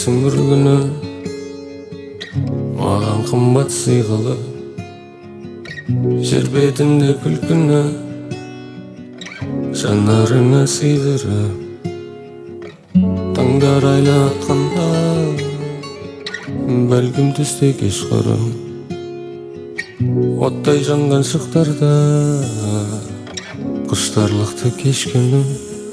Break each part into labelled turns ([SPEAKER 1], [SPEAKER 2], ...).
[SPEAKER 1] келерсің бір күні, маған қымбат сыйғылы, жер бетінде күлкіні жанарыңа сыйдырып. Таңдар айлатқанда, бәлкім түсте кешқұрым, оттай жанған шықтарда құштарлықты кешкенім.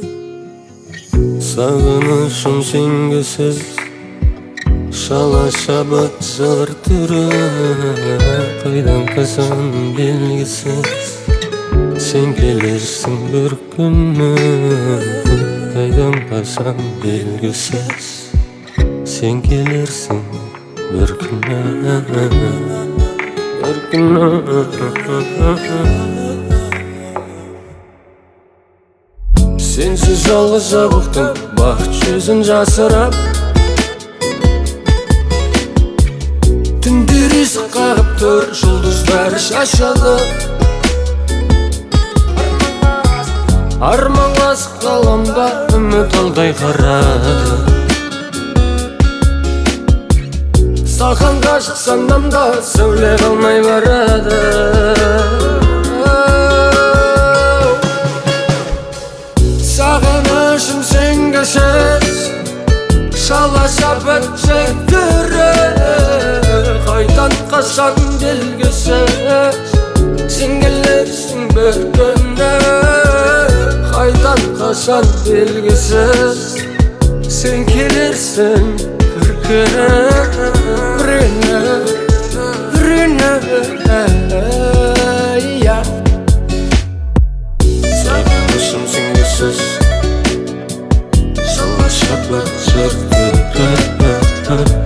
[SPEAKER 1] Сағынышым сенгісіз, шала шабыт жыр түрі, қайдан қашан белгісіз, сен келерсің бір күні. Қайдан қашан белгісіз, сен келерсің бір күні. Бір күні. Сенсіз жалғыз жабықтым, бақыт жүзін жасырап. Түндер есік қағып тұр, жұлдыздар шашады. Арманға қаламда үміт алдай қарады. Саған ғашық санамда сәуле қалмай барады. Сағынышым сенгісіз, шала шабыт жыр түрі, қайдан қашан белгісіз, сен келерсің бір күні. Қайдан қашан белгісіз, сен келерсің бір күні. Бір күні. Сағынышым сенгісіз, шала шабыт жыр түрі.